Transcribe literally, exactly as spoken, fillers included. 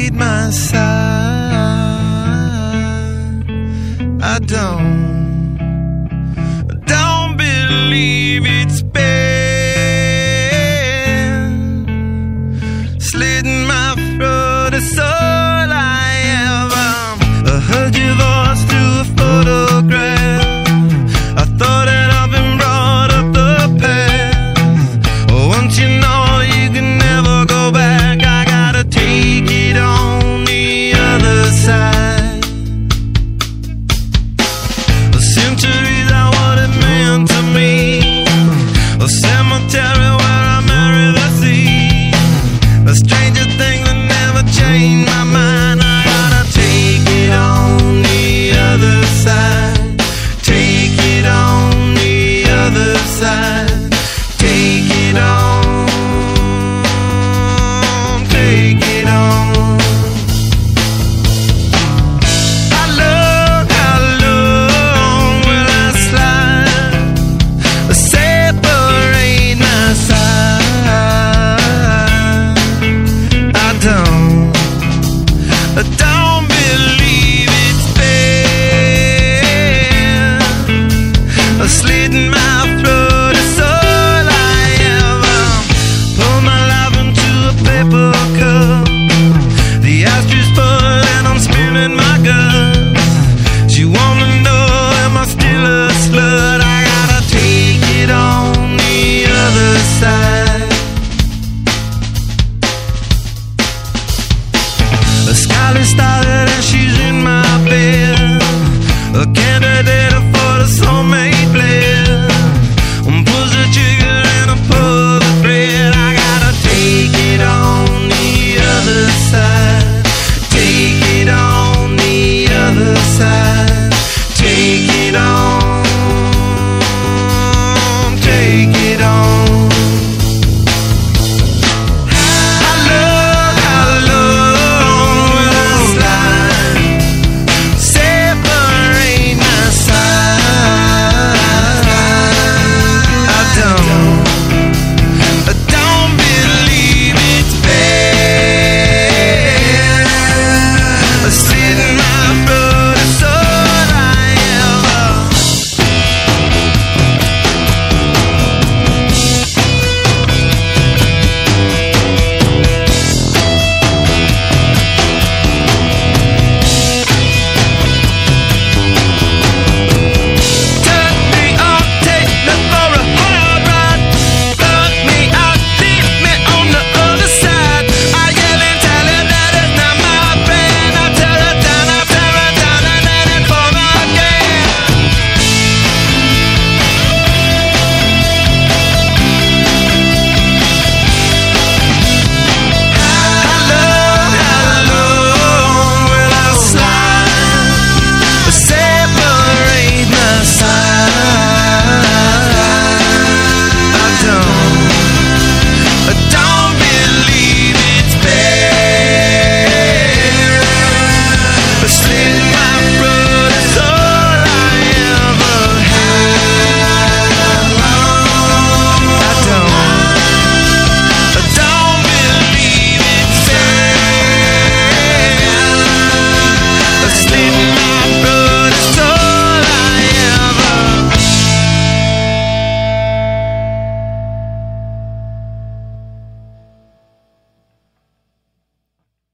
separate my side. I don't, I don't believe it's been slitting my throat. It's all I ever. I heard your voice through a photograph. I thought that I've been brought up the past. Once you know you can never go back, I gotta take it on the other side. The centuries are what it meant to me. A cemetery where I marry the sea. A stranger thing that never changed my mind. I gotta take it on the other side. Take it on the other side. Take it on. Take it on. How long, how long will I slide? Separate my side. I don't, I don't believe it's been slitting my throat. It's all I ever. Pour my life into a paper cup. The ashtray full and I'm spinning my guts. She wanna know, am I still a slut? I gotta take it on the other side. A scarlet started and she's in my bed. A candidate for the soulmate.